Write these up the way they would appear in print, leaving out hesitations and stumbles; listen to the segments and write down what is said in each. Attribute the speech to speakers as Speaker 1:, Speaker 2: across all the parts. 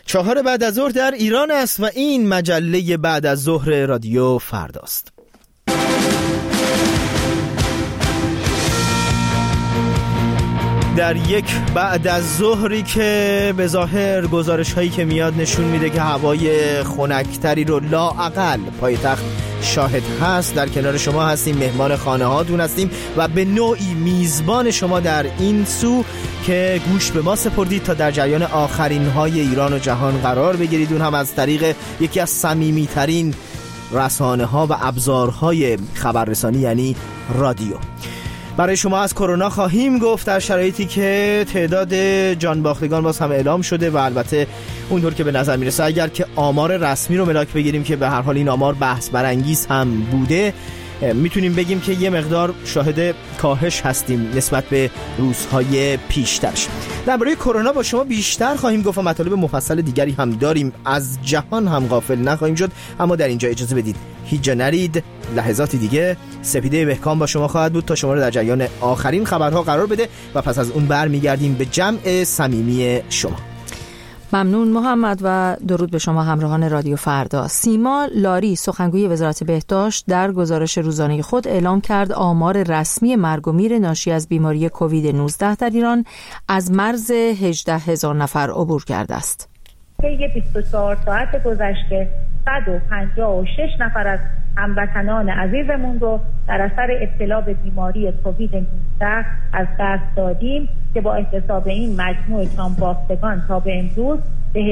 Speaker 1: 4 بعد از ظهر در ایران است و این مجله بعد از ظهر رادیو فرداست. در یک بعد از ظهری که به ظاهر گزارش هایی که میاد نشون میده که هوای خنک‌تری رو لااقل پایتخت شاهد هست، در کنار شما هستیم، مهمان خانه هاتون هستیم و به نوعی میزبان شما در این سو که گوش به ما سپردید تا در جریان آخرین های ایران و جهان قرار بگیرید، اون هم از طریق یکی از صمیمی ترین رسانه ها و ابزارهای خبررسانی یعنی رادیو. برای شما از کرونا خواهیم گفت در شرایطی که تعداد جانباختگان باز هم اعلام شده و البته اونطور که به نظر میرسه اگر که آمار رسمی رو ملاک بگیریم که به هر حال این آمار بحث برانگیز هم بوده، میتونیم بگیم که یه مقدار شاهد کاهش هستیم نسبت به روزهای پیشترش. درباره کرونا با شما بیشتر خواهیم گفت و مطالب مفصل دیگری هم داریم، از جهان هم غافل نخواهیم شد، اما در اینجا اجازه بدید هیچ جا نرید، لحظاتی دیگه سپیده بهکام با شما خواهد بود تا شما رو در جریان آخرین خبرها قرار بده و پس از اون برمیگردیم به جمع صمیمی شما.
Speaker 2: ممنون محمد و درود به شما همراهان رادیو فردا. سیما لاری سخنگوی وزارت بهداشت در گزارش روزانه خود اعلام کرد آمار رسمی مرگ و میر ناشی از بیماری کووید 19 در ایران از مرز 18,000 نفر عبور کرده است.
Speaker 3: طی 24 ساعت گذشته 156 نفر از هموطنان عزیزمون رو در اثر ابتلا به بیماری کووید 19 از دست دادیم که با احتساب این مجموع جانباختگان تا به امروز به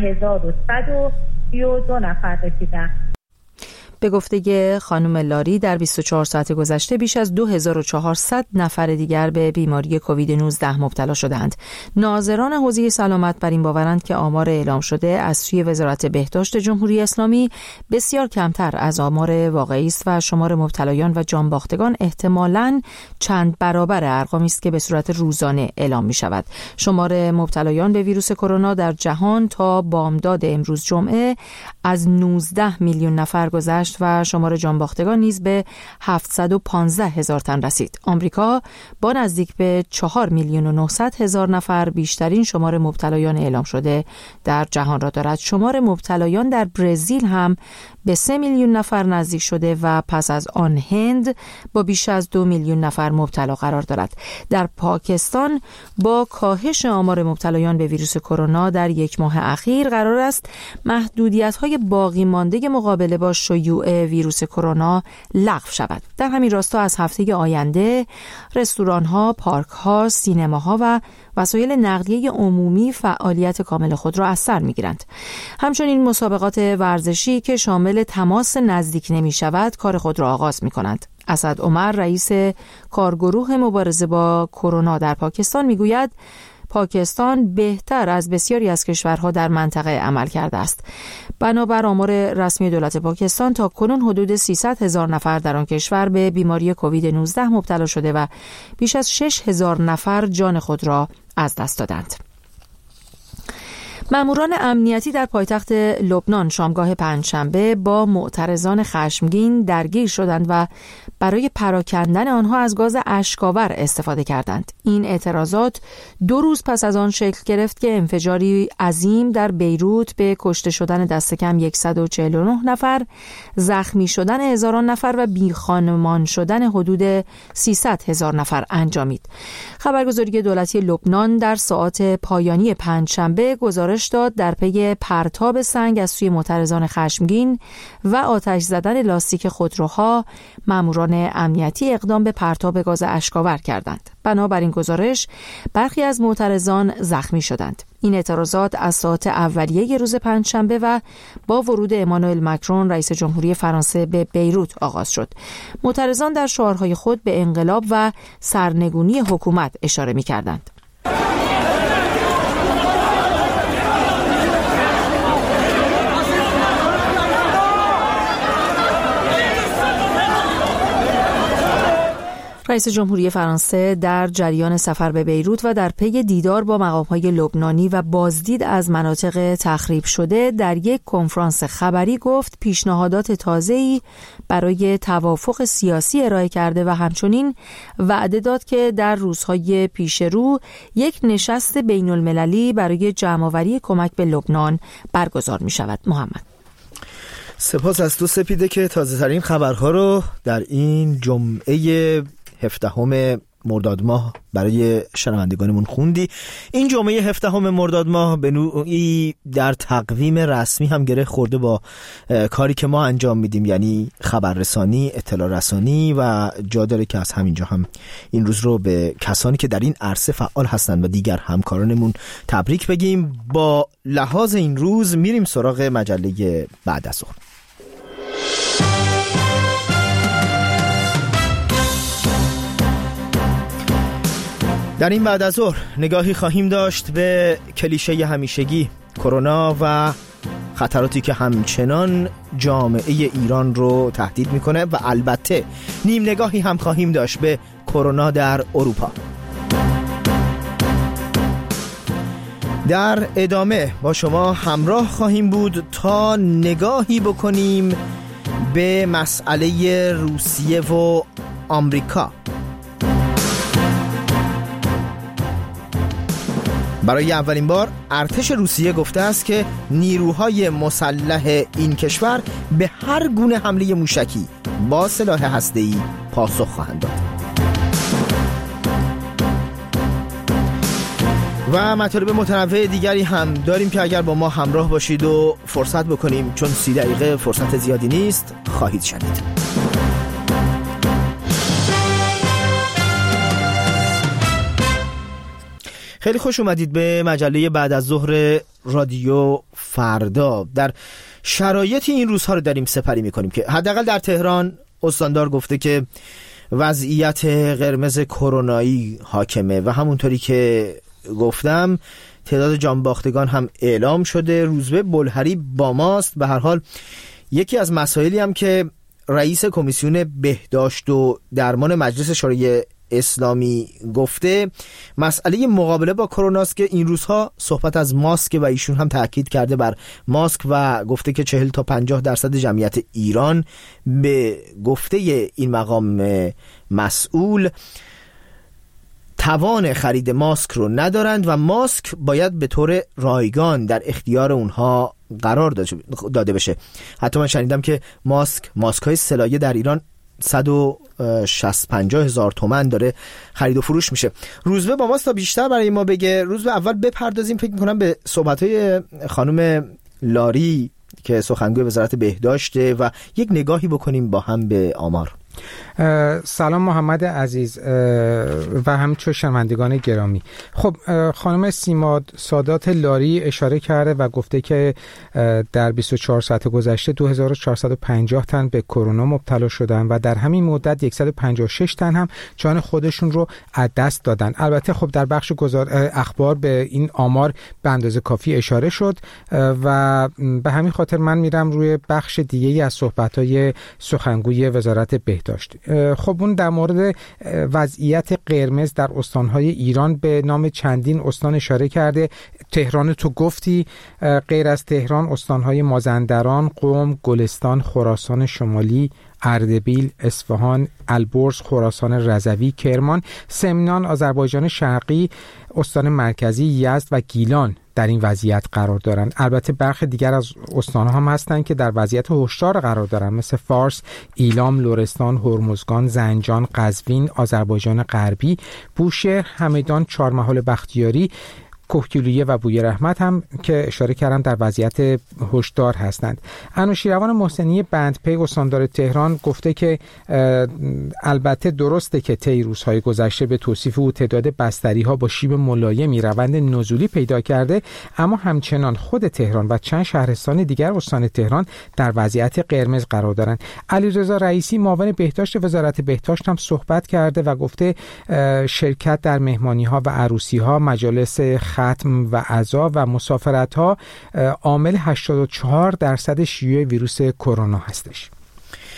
Speaker 3: 18,132 نفر رسیدند.
Speaker 2: به گفته خانم لاری در 24 ساعت گذشته بیش از 2400 نفر دیگر به بیماری کووید 19 مبتلا شدند. ناظران حوزه سلامت بر این باورند که آمار اعلام شده از سوی وزارت بهداشت جمهوری اسلامی بسیار کمتر از آمار واقعی است و شمار مبتلایان و جانباختگان احتمالاً چند برابر ارقامی است که به صورت روزانه اعلام می شود. شمار مبتلایان به ویروس کرونا در جهان تا بامداد امروز جمعه از 19 میلیون نفر گذشت و شمار جانباختگان نیز به 715,000 تن رسید. آمریکا با نزدیک به 4,900,000 نفر بیشترین شمار مبتلایان اعلام شده در جهان را دارد. شمار مبتلایان در برزیل هم به 3 میلیون نفر نزدیک شده و پس از آن هند با بیش از 2 میلیون نفر مبتلا قرار دارد. در پاکستان با کاهش آمار مبتلایان به ویروس کرونا در یک ماه اخیر قرار است محدودیت‌های باقی مانده مقابله با شیوع ویروس کرونا لغو شود. در همین راستا از هفته آینده رستوران‌ها، پارک‌ها، سینماها و وسایل نقلیه عمومی فعالیت کامل خود را از سر می‌گیرند. همچنین مسابقات ورزشی که شامل تماس نزدیک نمی‌شود کار خود را آغاز می‌کنند. اسد عمر رئیس کارگروه مبارزه با کرونا در پاکستان می‌گوید پاکستان بهتر از بسیاری از کشورها در منطقه عمل کرده است. بنابر آمار رسمی دولت پاکستان تا کنون حدود 300,000 نفر در آن کشور به بیماری کووید 19 مبتلا شده و بیش از 6,000 نفر جان خود را از دست دادند. ماموران امنیتی در پایتخت لبنان شامگاه پنجشنبه با معترضان خشمگین درگیر شدند و برای پراکندن آنها از گاز اشک‌آور استفاده کردند. این اعتراضات 2 روز پس از آن شکل گرفت که انفجاری عظیم در بیروت به کشته شدن دست کم 149 نفر، زخمی شدن هزاران نفر و بیخانمان شدن حدود 300,000 نفر انجامید. خبرگزاری دولتی لبنان در ساعات پایانی پنجشنبه گزارش داد در پی پرتاب سنگ از سوی معترضان خشمگین و آتش زدن لاستیک خودروها، ماموران امنیتی اقدام به پرتاب گاز اشک‌آور کردند. بنابراین گزارش برخی از معترضان زخمی شدند. این اعتراضات از ساعات اولیه روز پنجشنبه و با ورود امانوئل مکرون رئیس جمهوری فرانسه به بیروت آغاز شد. معترضان در شعارهای خود به انقلاب و سرنگونی حکومت اشاره می‌کردند. رئیس جمهوری فرانسه در جریان سفر به بیروت و در پی دیدار با مقام‌های لبنانی و بازدید از مناطق تخریب شده در یک کنفرانس خبری گفت پیشنهادات تازه‌ای برای توافق سیاسی ارائه کرده و همچنین وعده داد که در روزهای پیش رو یک نشست بین‌المللی برای جمع‌آوری کمک به لبنان برگزار می‌شود. محمد،
Speaker 1: سپاس از تو سپیده که تازه‌ترین خبرها رو در این جمعه 17 مرداد ماه برای شنوندگانمون خوندی. این جمعه 17 مرداد ماه به نوعی در تقویم رسمی هم گره خورده با کاری که ما انجام میدیم، یعنی خبررسانی، اطلاع رسانی، و جا داره که از همینجا هم این روز رو به کسانی که در این عرصه فعال هستند و دیگر همکارانمون تبریک بگیم. با لحاظ این روز میریم سراغ مجله بعد از ظهر. در این بعد از ظهر نگاهی خواهیم داشت به کلیشه همیشگی کرونا و خطراتی که همچنان جامعه ایران رو تهدید میکنه و البته نیم نگاهی هم خواهیم داشت به کرونا در اروپا. در ادامه با شما همراه خواهیم بود تا نگاهی بکنیم به مسئله روسیه و آمریکا. برای اولین بار ارتش روسیه گفته است که نیروهای مسلح این کشور به هر گونه حمله موشکی با سلاح هسته‌ای پاسخ خواهند داد. و مطالب متنوع دیگری هم داریم که اگر با ما همراه باشید و فرصت بکنیم، چون 30 دقیقه فرصت زیادی نیست، خواهید شنید. خیلی خوش اومدید به مجله بعد از ظهر رادیو فردا. در شرایط این روزها رو داریم سپری میکنیم که حداقل در تهران استاندار گفته که وضعیت قرمز کرونایی حاکمه و همونطوری که گفتم تعداد جانباختگان هم اعلام شده. روزبه بلهری با ماست. به هر حال یکی از مسائلی هم که رئیس کمیسیون بهداشت و درمان مجلس شورای اسلامی گفته مسئله مقابله با کرونا است که این روزها صحبت از ماسک و ایشون هم تاکید کرده بر ماسک و گفته که 40 تا 50% جمعیت ایران به گفته این مقام مسئول توان خرید ماسک رو ندارند و ماسک باید به طور رایگان در اختیار اونها قرار داده بشه. حتی من شنیدم که ماسک های سلایه در ایران 150,000 تومان داره خرید و فروش میشه. روزبه با ماست تا بیشتر برای ما بگه. روزبه، اول بپردازیم فکر میکنم به صحبت‌های خانم لاری که سخنگوی وزارت بهداشته و یک نگاهی بکنیم با هم به آمار.
Speaker 4: سلام محمد عزیز و همچنین شنوندگان گرامی. خب خانم سیما سادات لاری اشاره کرده و گفته که در 24 ساعت گذشته 2450 تن به کرونا مبتلا شدن و در همین مدت 156 تن هم جان خودشون رو از دست دادن. البته خب در بخش اخبار به این آمار به اندازه کافی اشاره شد و به همین خاطر من میرم روی بخش دیگه‌ای از صحبت‌های سخنگوی وزارت بهداشت. خب اون در مورد وضعیت قرمز در استانهای ایران به نام چندین استان اشاره کرده. تهران تو گفتی، غیر از تهران استانهای مازندران، قم، گلستان، خراسان شمالی، اردبیل، اصفهان، البرز، خراسان رضوی، کرمان، سمنان، آذربایجان شرقی، استان مرکزی، یزد و گیلان در این وضعیت قرار دارند. البته برخی دیگر از استان‌ها هم هستند که در وضعیت هشدار قرار دارند، مثل فارس، ایلام، لرستان، هرمزگان، زنجان، قزوین، آذربایجان غربی، بوشهر، همدان، چهارمحال بختیاری، کوهگیلویه و بوی رحمت هم که اشاره کردن در وضعیت هشدار هستند. انوشیروان محسنی بندپی استاندار تهران گفته که البته درسته که طی روزهای گذشته به توصیف او تعداد بستری‌ها با شیب ملایمی روند نزولی پیدا کرده، اما همچنان خود تهران و چند شهرستان دیگر استان تهران در وضعیت قرمز قرار دارند. علیرضا رئیسی معاون بهداشت وزارت بهداشت هم صحبت کرده و گفته شرکت در مهمانی‌ها و عروسی‌ها، مجالس ختم و عزا و مسافرت ها عامل 84% شیوع ویروس کرونا هستش.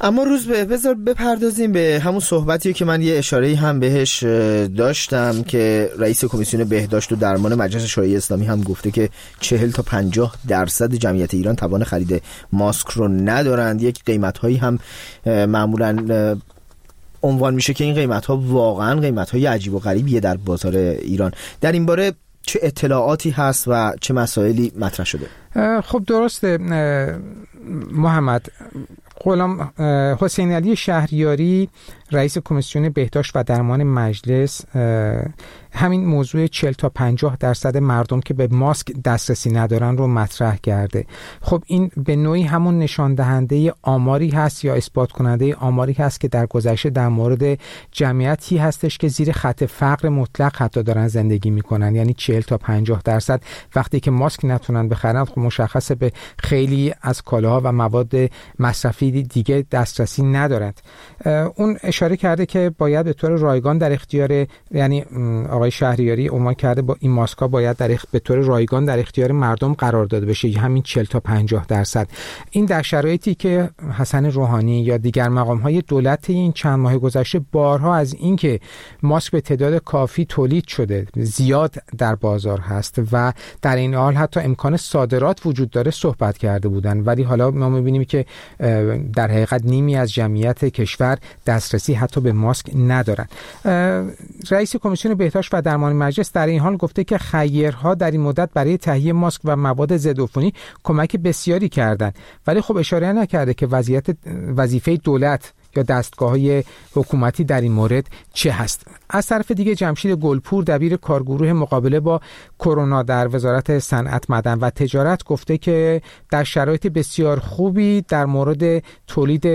Speaker 1: اما روز بذار بپردازیم به همون صحبتی که من یه اشاره‌ای هم بهش داشتم که رئیس کمیسیون بهداشت و درمان مجلس شورای اسلامی هم گفته که 40 تا 50% جمعیت ایران توان خرید ماسک رو ندارند. یک قیمت‌هایی هم معمولاً عنوان میشه که این قیمت‌ها واقعاً قیمت‌های عجیب و غریبیه در بازار ایران. در این باره چه اطلاعاتی هست و چه مسائلی مطرح شده؟
Speaker 4: خب درسته محمد. غلام حسین علی شهریاری رئیس کمیسیون بهداشت و درمان مجلس همین موضوع 40 تا 50% مردم که به ماسک دسترسی ندارن رو مطرح کرده. خب این به نوعی همون نشان دهنده آماری هست یا اثبات کننده آماری هست که در گذشته در مورد جمعیتی هستش که زیر خط فقر مطلق حتی دارن زندگی میکنن، یعنی 40 تا 50% وقتی که ماسک نتونن بخرن خب مشخصه به خیلی از کالاها و مواد مصرفی دیگه دسترسی ندارند. اون اشاره کرده که باید به طور رایگان در اختیار، یعنی آقای شهریاری عنوان کرده با این ماسک‌ها باید به طور رایگان در اختیار مردم قرار داده بشه، همین 40 تا 50%. این در شرایطی که حسن روحانی یا دیگر مقام‌های دولت این چند ماه گذشته بارها از اینکه ماسک به تعداد کافی تولید شده، زیاد در بازار هست و در این حال حتی امکان صادرات وجود داره صحبت کرده بودن، ولی حالا ما می‌بینیم که در حقیقت نیمی از جمعیت کشور دسترسی حتی به ماسک ندارن. رئیس کمیسیون بهداشت و درمان مجلس در این حال گفته که خیرها در این مدت برای تهیه ماسک و مواد ضدعفونی کمک بسیاری کردند، ولی خب اشاره نکرده که وظیفه دولت یا دستگاه‌های حکومتی در این مورد چه هست. از طرف دیگه جمشید گلپور دبیر کارگروه مقابله با کرونا در وزارت صنعت، معدن و تجارت گفته که در شرایط بسیار خوبی در مورد تولید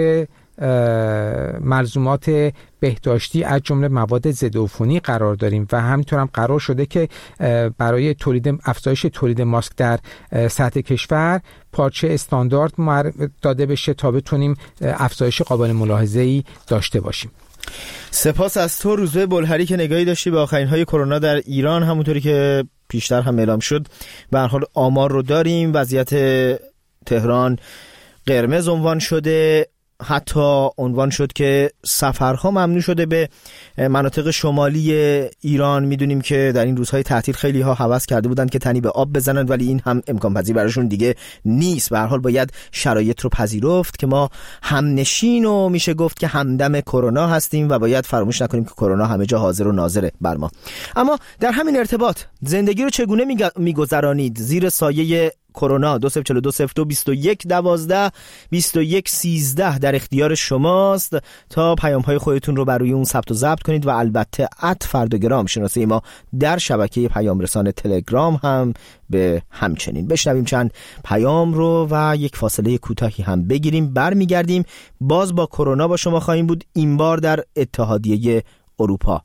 Speaker 4: ملزومات بهداشتی از جمله مواد ضدعفونی قرار داریم و همینطور هم قرار شده که برای افزایش تولید ماسک در سطح کشور پارچه استاندارد داده بشه تا بتونیم افزایش قابل ملاحظه‌ای داشته باشیم.
Speaker 1: سپاس از تو روزبه بلهری که نگاهی داشتی به آخرین‌های کرونا در ایران. همونطوری که پیشتر هم اعلام شد به هر حال آمار رو داریم. وضعیت تهران قرمز عنوان شده، حتی عنوان شد که سفرها ممنوع شده به مناطق شمالی ایران. میدونیم که در این روزهای تعطیل خیلی ها هوس کرده بودن که تنی به آب بزنن، ولی این هم امکان پذیر براشون دیگه نیست. به هر حال باید شرایط رو پذیرفت که ما همنشین و میشه گفت که همدم کرونا هستیم و باید فراموش نکنیم که کرونا همه جا حاضر و ناظره بر ما. اما در همین ارتباط زندگی رو چگونه میگذرانید زیر سایه کرونا؟ 20420221122113 در اختیار شماست تا پیام‌های خودتون رو بر روی اون ثبت و ضبط کنید و البته @فردگرام شناسه ما در شبکه پیام رسان تلگرام هم به همچنین. بشنویم چند پیام رو و یک فاصله کوتاهی هم بگیریم. برمیگردیم باز با کرونا با شما خواهیم بود، این بار در اتحادیه اروپا.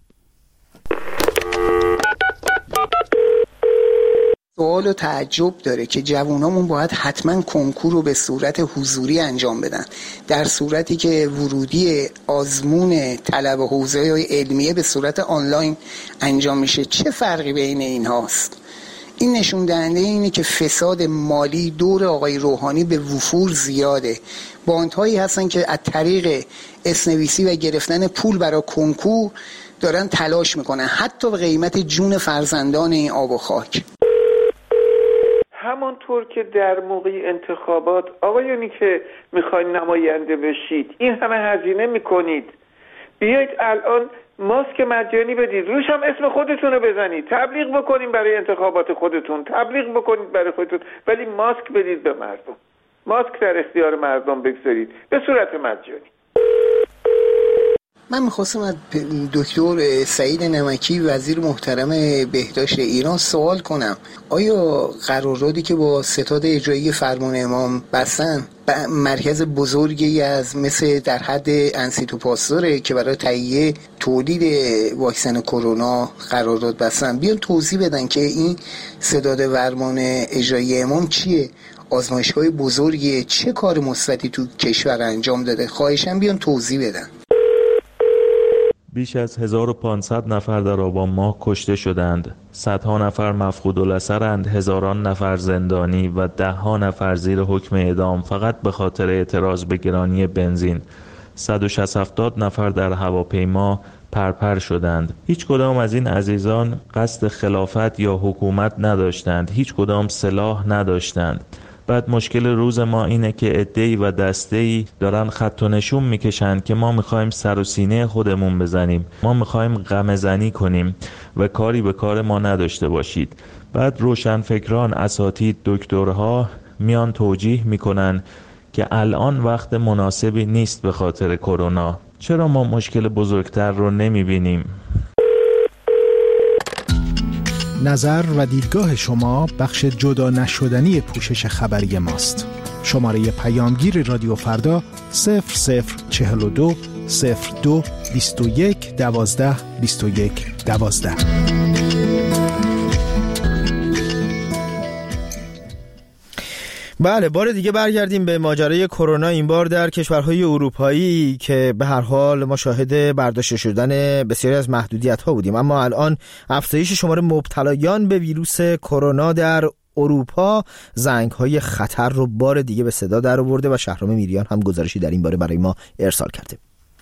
Speaker 5: سوال و تعجب داره که جوانامون باید حتما کنکور رو به صورت حضوری انجام بدن، در صورتی که ورودی آزمون طلب حوزه علمیه به صورت آنلاین انجام میشه. چه فرقی بین این هاست؟ این نشون دهنده اینه که فساد مالی دور آقای روحانی به وفور زیاده. باندهایی هستن که از طریق اسنویسی و گرفتن پول برای کنکور دارن تلاش میکنن، حتی به قیمت جون فرزندان این آب و خاک.
Speaker 6: همانطور که در موقع انتخابات آقایونی که میخواین نماینده بشید این همه هزینه میکنید، بیایید الان ماسک مجانی بدید، روش هم اسم خودتون رو بزنید، تبلیغ بکنید برای انتخابات خودتون، تبلیغ بکنید برای خودتون، ولی ماسک بدید به مردم، ماسک در اختیار مردم بگذارید به صورت مجانی.
Speaker 5: من میخواستم از دکتر سعید نمکی وزیر محترم بهداشت ایران سوال کنم، آیا قراردادی که با ستاد اجرایی فرمان امام بستن مرکز بزرگی از مثل در حد انسیتو پاستوره که برای تهیه تولید واکسن کرونا قرارداد بستن، بیان توضیح بدن که این ستاد فرمان اجرایی امام چیه؟ آزمایشگاه بزرگیه؟ چه کار مثبتی تو کشور انجام داده؟ خواهشاً بیان توضیح بدن.
Speaker 7: بیش از 1500 نفر در آبان ماه کشته شدند، صدها نفر مفقود الاثرند، هزاران نفر زندانی و دهها نفر زیر حکم اعدام فقط به خاطر اعتراض به گرانی بنزین. 170 نفر در هواپیما پرپر شدند. هیچ کدام از این عزیزان قصد خلافت یا حکومت نداشتند، هیچ کدام سلاح نداشتند. بعد مشکل روز ما اینه که عده‌ای و دسته‌ای دارن خط و نشون میکشند که ما میخوایم سر و سینه خودمون بزنیم، ما میخوایم غم‌زنی کنیم و کاری به کار ما نداشته باشید. بعد روشنفکران، اساتید، دکترها میان توجیه میکنن که الان وقت مناسبی نیست به خاطر کرونا. چرا ما مشکل بزرگتر رو نمیبینیم؟
Speaker 8: نظر و دیدگاه شما بخش جدا نشدنی پوشش خبری ماست. شماره پیامگیر رادیو فردا 0042 02 21 12 21 12.
Speaker 1: بله، بار دیگه برگردیم به ماجرای کرونا، این بار در کشورهای اروپایی که به هر حال ما شاهد برداشته شدن بسیاری از محدودیت‌ها بودیم، اما الان افزایش شمار مبتلایان به ویروس کرونا در اروپا زنگ‌های خطر رو بار دیگه به صدا در آورده و شهرام میریان هم گزارشی در این باره برای ما ارسال کرده.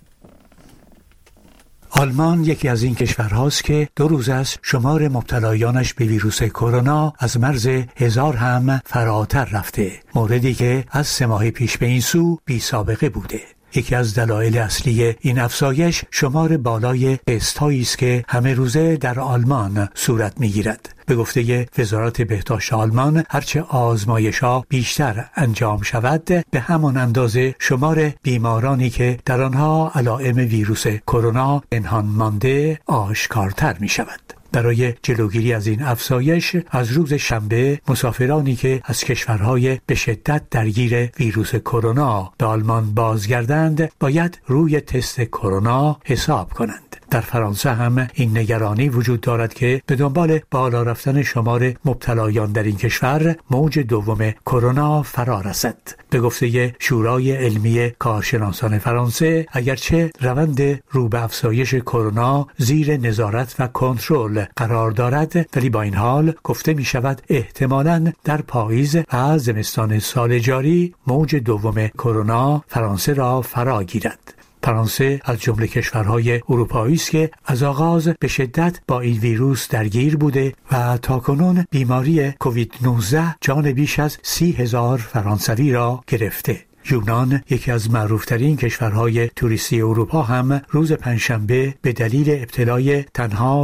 Speaker 9: آلمان یکی از این کشورهاست که 2 روز است شمار مبتلایانش به ویروس کرونا از مرز 1000 هم فراتر رفته، موردی که از 3 ماه پیش به این سو بی سابقه بوده. یکی از دلایل اصلی این افزایش شمار بالای تست‌هایی است که همه روزه در آلمان صورت می‌گیرد. به گفته وزارت بهداشت آلمان، هرچه آزمایش‌ها بیشتر انجام شود، به همان اندازه شمار بیمارانی که در آنها علائم ویروس کرونا پنهان مانده آشکارتر می‌شود. برای جلوگیری از این افزایش، از روز شنبه مسافرانی که از کشورهای به شدت درگیر ویروس کرونا به آلمان بازگردند باید روی تست کرونا حساب کنند. در فرانسه هم این نگرانی وجود دارد که به دنبال بالا رفتن شمار مبتلایان در این کشور موج دوم کرونا فرا رسد. به گفته شورای علمی کارشناسان فرانسه، اگرچه روند رو به افزایش کرونا زیر نظارت و کنترل قرار دارد، ولی با این حال گفته می شود احتمالاً در پاییز و زمستان سال جاری موج دوم کرونا فرانسه را فرا گیرد. فرانسه از جمله کشورهای اروپایی است که از آغاز به شدت با این ویروس درگیر بوده و تاکنون بیماری کووید 19 جان بیش از 30,000 فرانسوی را گرفته. یونان، یکی از معروفترین کشورهای توریستی اروپا، هم روز پنجشنبه به دلیل ابتلای تنها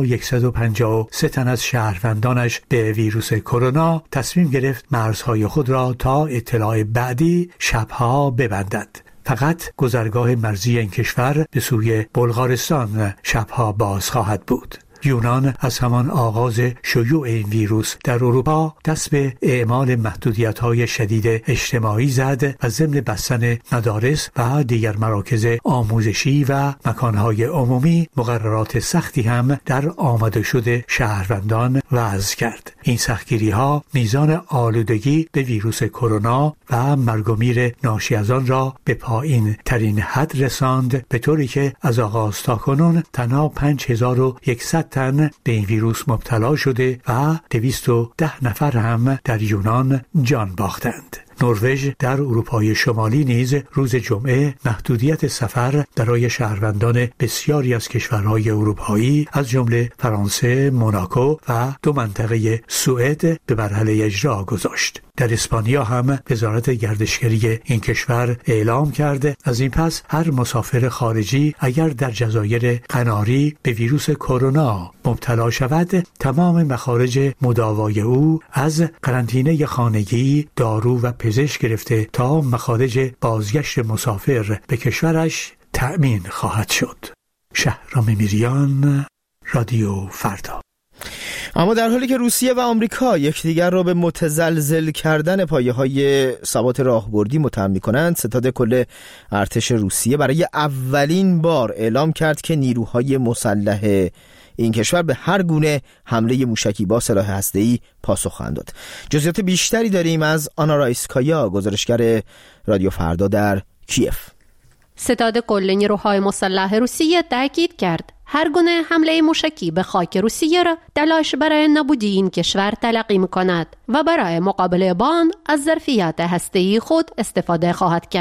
Speaker 9: 153 تن از شهروندانش به ویروس کرونا تصمیم گرفت مرزهای خود را تا اطلاع بعدی شبها ببندد. فقط گذرگاه مرزی این کشور به سوی بلغارستان شبها باز خواهد بود. یونان از همان آغاز شیوع این ویروس در اروپا دست به اعمال محدودیت‌های شدید اجتماعی زد و ضمن بستن مدارس و دیگر مراکز آموزشی و مکانهای عمومی مقررات سختی هم در آمده شده شهروندان وضع کرد. این سختگیری‌ها میزان آلودگی به ویروس کرونا و مرگ و میر ناشی از آن را به پایین ترین حد رساند، به طوری که از آغاز تا کنون تنها 5100 تن به این ویروس مبتلا شده و 210 نفر هم در یونان جان باختند. نروژ در اروپای شمالی نیز روز جمعه محدودیت سفر برای شهروندان بسیاری از کشورهای اروپایی از جمله فرانسه، موناکو و 2 منطقه سوئد به مرحله اجرا گذاشت. در اسپانیا هم وزارت گردشگری این کشور اعلام کرده از این پس هر مسافر خارجی اگر در جزایر قناری به ویروس کرونا مبتلا شود، تمام مخارج مداوای او از قرنطینه خانگی، دارو و پزشک گرفته تا مخارج بازگشت مسافر به کشورش تأمین خواهد شد. شهرام میریان، رادیو فردا.
Speaker 1: اما در حالی که روسیه و آمریکا یکدیگر را به متزلزل کردن پایه‌های ثبات راهبردی متهم می‌کنند، ستاد کل ارتش روسیه برای اولین بار اعلام کرد که نیروهای مسلح این کشور به هر گونه حمله موشکی با سلاح هسته‌ای پاسخ خواهند داد. جزئیات بیشتری داریم از آنا رایسکایا، گزارشگر رادیو فردا در کیف.
Speaker 10: ستاد کل نیروهای مسلح روسیه تاکید کرد هر گونه حمله موشکی به خاک روسیه را تلاش برای نابودی این کشور تلقی می‌کند و برای مقابله با آن از ظرفیت هسته‌ای خود استفاده خواهد کرد.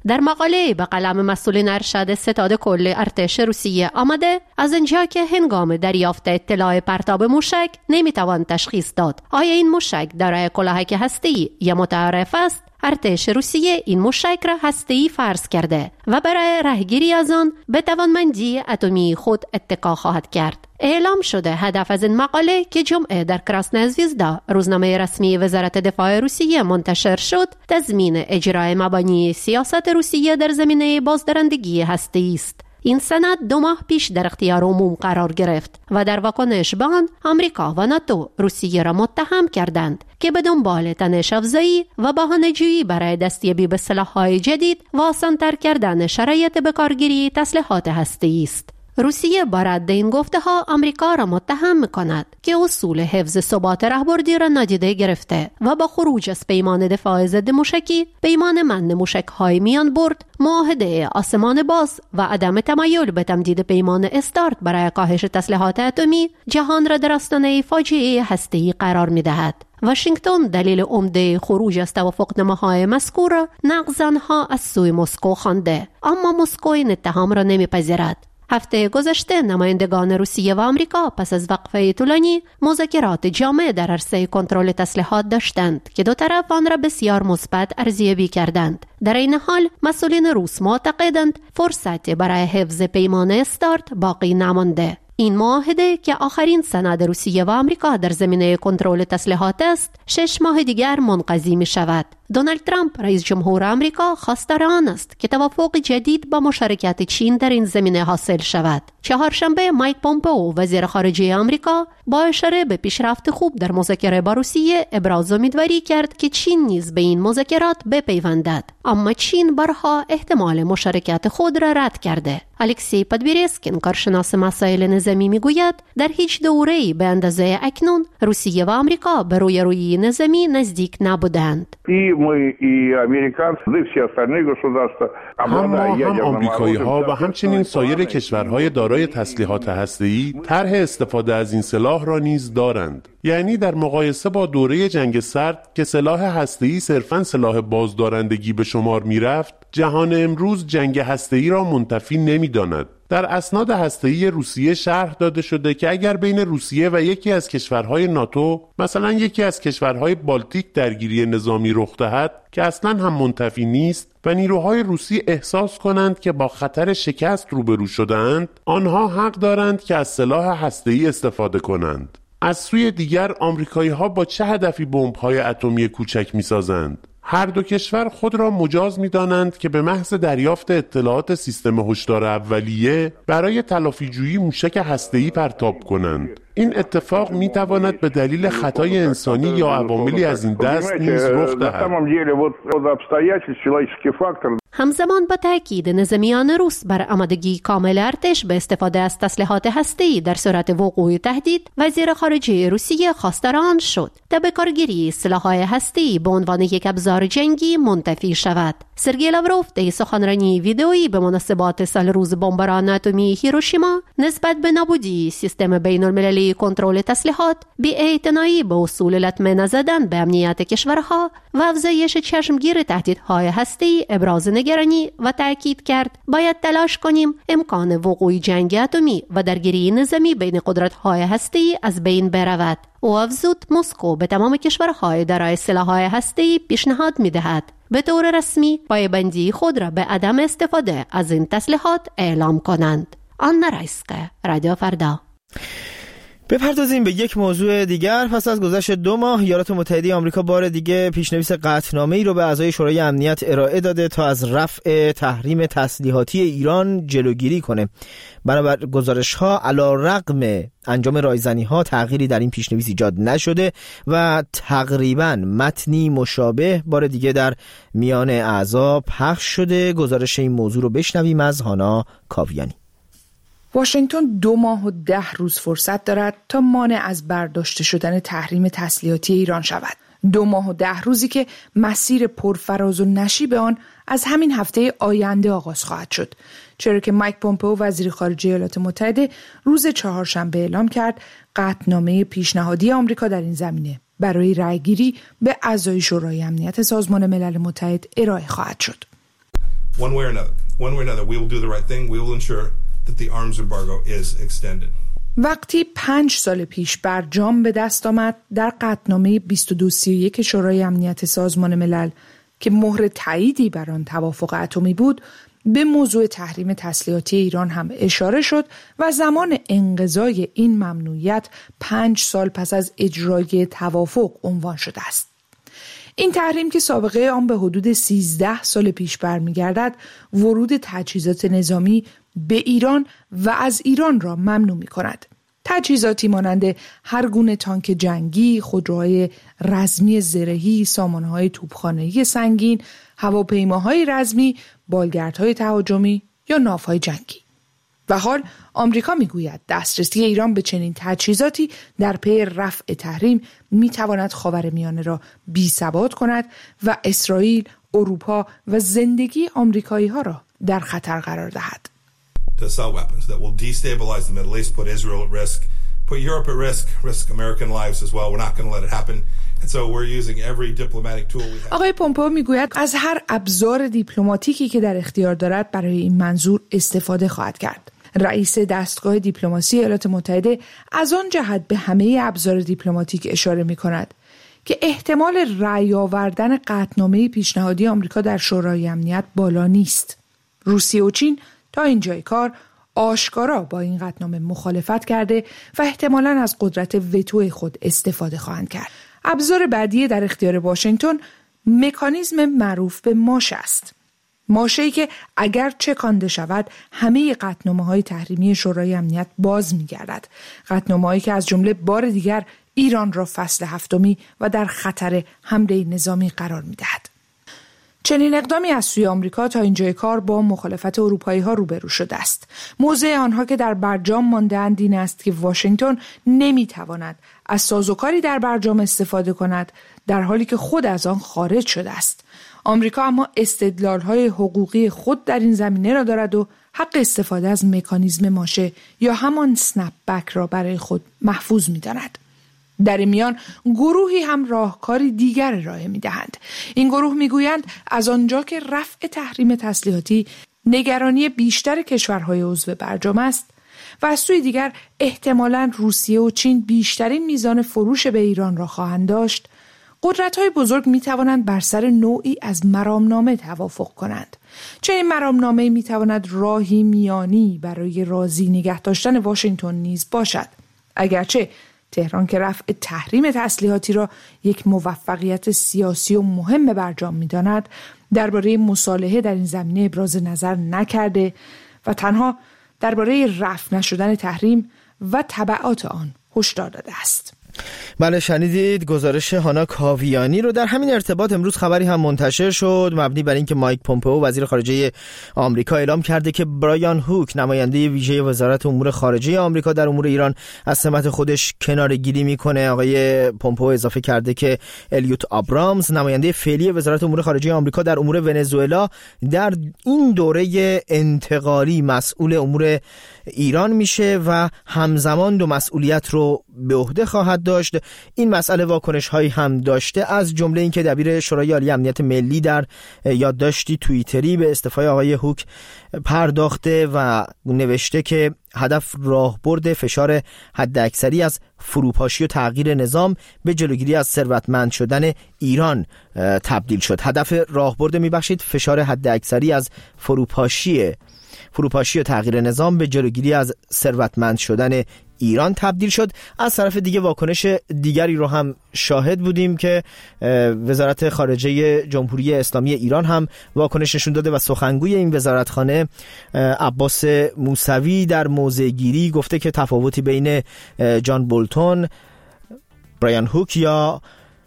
Speaker 10: در مقاله به قلم مسئولین ارشد ستاد کل ارتش روسیه آمده از اینجا که هنگام دریافت اطلاع پرتاب موشک نمیتوان تشخیص داد آیا این موشک دارای کلاهک هسته‌ای یا متعارف است. ارتش روسیه این موشک را هسته‌ای فرض کرده و برای رهگیری از آن به توانمندی اتمی خود اتکا خواهد کرد. اعلام شده هدف از این مقاله که جمعه در کراسنای زویزدا روزنامه رسمی وزارت دفاع روسیه منتشر شد تضمین اجرای مبانی سیاست روسیه در زمینه بازدارندگی هسته‌ای است. این سند 2 ماه پیش در اختیار عموم قرار گرفت و در واکنش به آن آمریکا و ناتو روسیه را متهم کردند که به دنبال تنش افزایی و بهانه‌جویی برای دستیابی به سلاح‌های جدید و آسان‌تر کردن شرایط به کارگیری تسلیحات هسته‌ای است. روسیه با رد این گفته ها آمریکا را متهم می‌کند که اصول حفظ ثبات راهبردی را نادیده گرفته و با خروج از پیمان دفاع ضد موشکی، پیمان منع موشک‌های میان برد، معاهده آسمان باز و عدم تمایل به تمدید پیمان استارت برای کاهش تسلیحات اتمی جهان را در آستانه فاجعه هسته‌ای قرار می‌دهد. واشنگتن دلیل عمده خروج از توافقنامه‌های مذکور را نقض آنها از سوی مسکو خوانده، اما مسکو این اتهام را نمی‌پذیرد. هفته گذشته نمایندگان روسیه و آمریکا پس از وقفه طولانی مذاکرات جامع در عرصه کنترل تسلیحات داشتند که دو طرف آن را بسیار مثبت ارزیابی کردند. در این حال مسئولین روس معتقدند فرصتی برای حفظ پیمان استارت باقی نمانده. این معاهده که آخرین سند روسیه و آمریکا در زمینه کنترل تسلیحات است 6 ماه دیگر منقضی می شود. دونالد ترامپ رئیس جمهور آمریکا خواستار آن است که توافق جدید با مشارکت چین در این زمینه حاصل شود. چهارشنبه مایک پومپئو وزیر خارجه آمریکا با اشاره به پیشرفت خوب در مذاکره با روسیه ابراز امیدواری کرد که چین نیز به این مذاکرات بپیوندد، اما چین بارها احتمال مشارکت خود را رد کرده. الکسی پادبیرسکین کارشناس مسائل نظامی میگوید در هیچ دوره‌ای به اندازه اکنون روسیه و آمریکا به رویارویی نظامی نزدیک نبودند.
Speaker 11: هم آمریکایی‌ها و همچنین سایر کشورهای دارای تسلیحات هسته‌ای طرح استفاده از این سلاح را نیز دارند. یعنی در مقایسه با دوره جنگ سرد که سلاح هسته‌ای صرفاً سلاح بازدارندگی به شمار می‌رفت، جهان امروز جنگ هسته‌ای را منتفی نمی‌داند. در اسناد هسته‌ای روسیه شرح داده شده که اگر بین روسیه و یکی از کشورهای ناتو، مثلا یکی از کشورهای بالتیک درگیری نظامی رخ دهد که اصلاً هم منتفی نیست و نیروهای روسی احساس کنند که با خطر شکست روبرو شدند، آنها حق دارند که از سلاح هسته‌ای استفاده کنند. از سوی دیگر آمریکایی‌ها با چه هدفی بمب‌های اتمی کوچک می‌سازند؟ هر دو کشور خود را مجاز می‌دانند که به محض دریافت اطلاعات سیستم هشدار اولیه برای تلافی‌جویی موشک هسته‌ای پرتاب کنند. این اتفاق می‌تواند به دلیل خطای انسانی یا عواملی از این دست نیز رخ دهد.
Speaker 10: همزمان با تاکید نظامیان روس بر آمادگی کامل ارتش به استفاده از تسلیحات هسته‌ای در صورت وقوع تهدید، وزیر خارجه روسیه خواستار آن شد تا به کارگیری سلاح‌های هسته‌ای به عنوان یک ابزار جنگی منتفی شود. سرگئی لاوروف در سخنرانی ویدئویی به مناسبت سال روز بمباران اتمی هیروشیما نسبت به نابودی سیستم بین‌المللی کنترل تسلیحات، بی‌اعتنایی به اصول لطمه نزدن به امنیت کشورها و افزایش چشمگیر تهدیدهای هسته‌ای ابراز نگرانی و تأکید کرد باید تلاش کنیم امکان وقوع جنگ اتمی و درگیری نظامی بین قدرت‌های هسته‌ای از بین برود. او افزود مسکو به تمام کشورهای دارای سلاح‌های هسته‌ای پیشنهاد می‌دهد به طور رسمی پایبندی خود را به عدم استفاده از این تسلیحات اعلام کنند. آنا رایسکه، رادیو فردا.
Speaker 1: بپردازیم به یک موضوع دیگر. پس از گذشت 2 ماه ایالات متحده آمریکا بار دیگه پیشنویس قطعنامه‌ای رو به اعضای شورای امنیت ارائه داده تا از رفع تحریم تسلیحاتی ایران جلوگیری کنه. بنابر گزارش‌ها علی‌رغم انجام رایزنی‌ها تغییری در این پیشنویس ایجاد نشده و تقریباً متنی مشابه بار دیگه در میان اعضا پخش شده. گزارش این موضوع رو بشنویم از هانا کاویانی.
Speaker 12: واشنگتن 2 ماه و 10 روز فرصت دارد تا مانع از برداشته شدن تحریم تسلیحاتی ایران شود. 2 ماه و 10 روزی که مسیر پرفراز و نشیب آن از همین هفته آینده آغاز خواهد شد، چرا که مایک پومپئو وزیر خارجه ایالات متحده روز چهارشنبه اعلام کرد قطعنامه پیشنهادی آمریکا در این زمینه برای رأیگیری به اعضای شورای امنیت سازمان ملل متحد ارائه خواهد شد.
Speaker 13: one way or another, we will do the right thing. We will ensure that the arms embargo is extended.
Speaker 12: وقتی 5 سال پیش برجام به دست آمد در قطعنامه 2231 شورای امنیت سازمان ملل که مهر تاییدی بر آن توافق اتمی بود، به موضوع تحریم تسلیحاتی ایران هم اشاره شد و زمان انقضای این ممنوعیت 5 سال پس از اجرای توافق عنوان شده است. این تحریم که سابقه آن به حدود 13 سال پیش برمیگردد، ورود تجهیزات نظامی به ایران و از ایران را ممنوع می کند. تجهیزاتی مانند هر گونه تانک جنگی، خودروهای رزمی زرهی، سامانه‌های توپخانه‌ای سنگین، هواپیماهای رزمی، بالگردهای تهاجمی یا ناوهای جنگی. و حال آمریکا میگوید دسترسی ایران به چنین تجهیزاتی در پی رفع تحریم میتواند خاورمیانه را بی‌ثبات کند و اسرائیل، اروپا و زندگی آمریکایی‌ها را در خطر قرار دهد.
Speaker 13: To sell weapons that will destabilize the Middle East, put Israel at risk, put Europe at risk American lives as well. We're not going to let it happen. And so we're using every diplomatic tool we have.
Speaker 12: آقای پومپئو میگوید از هر ابزار دیپلماتیکی که در اختیار دارد برای این منظور استفاده خواهد کرد. رئیس دستگاه دیپلماسی ایالات متحده از آن جهت به همه ابزار دیپلماتیک اشاره می‌کند که احتمال رأی آوردن قطعنامه پیشنهادی آمریکا در شورای امنیت بالا نیست. روسیه و چین تا اینجای کار آشکارا با این قطعنامه مخالفت کرده و احتمالاً از قدرت وتو خود استفاده خواهند کرد. ابزار بعدی در اختیار واشنگتن مکانیزم معروف به ماشه است. ماشه‌ای که اگر چکانده شود همه قطعنامه‌های تحریمی شورای امنیت باز می‌گردد. قطعنامه‌هایی که از جمله بار دیگر ایران را فصل هفتمی و در خطر حمله نظامی قرار می‌دهد. چنین اقدامی از سوی آمریکا تا اینجای کار با مخالفت اروپایی‌ها روبرو شده است. موضع آنها که در برجام مانده‌اند این است که واشنگتن نمی‌تواند از سازوکاری در برجام استفاده کند در حالی که خود از آن خارج شده است. آمریکا اما استدلال‌های حقوقی خود در این زمینه را دارد و حق استفاده از مکانیزم ماشه یا همان سنپ بک را برای خود محفوظ می‌داند. در میان گروهی هم راهکاری دیگر ارائه می‌دهند. این گروه می‌گویند از آنجا که رفع تحریم تسلیحاتی نگرانی بیشتر کشورهای عضو برجام است و از سوی دیگر احتمالاً روسیه و چین بیشترین میزان فروش به ایران را خواهند داشت، قدرت‌های بزرگ می‌توانند بر سر نوعی از مرامنامه توافق کنند. چنین مرامنامه‌ای می‌تواند راهی میانی برای راضی نگه داشتن واشنگتن نیز باشد. اگرچه تهران که رفع تحریم تسلیحاتی را یک موفقیت سیاسی و مهم برجام می‌داند، درباره مصالحه در این زمینه ابراز نظر نکرده و تنها درباره رفع نشدن تحریم و تبعات آن هشدار داده است.
Speaker 1: بله، شنیدید گزارش هانا کاویانی رو. در همین ارتباط امروز خبری هم منتشر شد مبنی بر اینکه مایک پومپئو وزیر خارجه آمریکا اعلام کرده که برایان هوک نماینده ویژه وزارت امور خارجه آمریکا در امور ایران از سمت خودش کناره‌گیری میکنه. آقای پومپئو اضافه کرده که الیوت آبرامز نماینده فعلی وزارت امور خارجه آمریکا در امور ونزوئلا در این دوره انتقالی مسئول امور ایران میشه و همزمان دو مسئولیت رو به عهده خواهد داشت. این مسئله واکنش هایی هم داشته، از جمله اینکه دبیر شورای عالی امنیت ملی در یادداشتی توییتری به استعفای آقای هوک پرداخته و نوشته که هدف راهبرد فشار حداکثری از فروپاشی و تغییر نظام به جلوگیری از ثروتمند شدن ایران تبدیل شد. هدف راهبرد میبخشید فشار حداکثری از فروپاشی و تغییر نظام به جلوگیری از ثروتمند شدن ایران تبدیل شد. از طرف دیگه واکنش دیگری رو هم شاهد بودیم که وزارت خارجه جمهوری اسلامی ایران هم واکنش نشون داده و سخنگوی این وزارتخانه عباس موسوی در موضع‌گیری گفته که تفاوتی بین جان بولتون، برایان هوک یا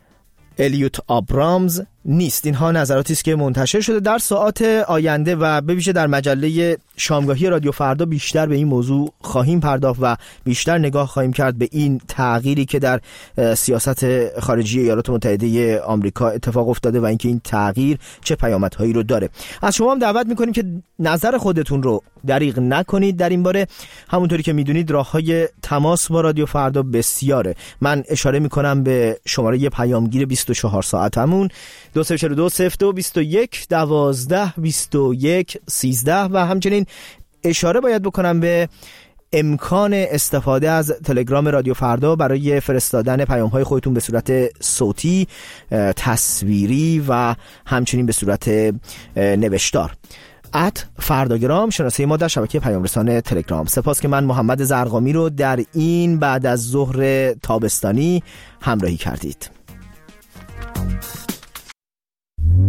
Speaker 1: الیوت آبرامز نیست. اینها نظراتی است که منتشر شده. در ساعات آینده و به ویژه در مجله شامگاهی رادیو فردا بیشتر به این موضوع خواهیم پرداخت و بیشتر نگاه خواهیم کرد به این تغییری که در سیاست خارجی ایالات متحده آمریکا اتفاق افتاده و اینکه این تغییر چه پیامدهایی رو داره. از شما هم دعوت می‌کنیم که نظر خودتون رو دریغ نکنید در این باره. همونطوری که می‌دونید راه‌های تماس با رادیو فردا بسیاره. من اشاره می‌کنم به شماره پیامگیر 24 ساعتمون 223-264-1188 2342-0221-12-21-13 و همچنین اشاره باید بکنم به امکان استفاده از تلگرام رادیو فردا برای فرستادن پیام‌های خودتون به صورت صوتی، تصویری و همچنین به صورت نوشتار. @فرداگرام شناسه ما در شبکه پیام رسان تلگرام. سپاس که من محمد زرقامی رو در این بعد از ظهر تابستانی همراهی کردید.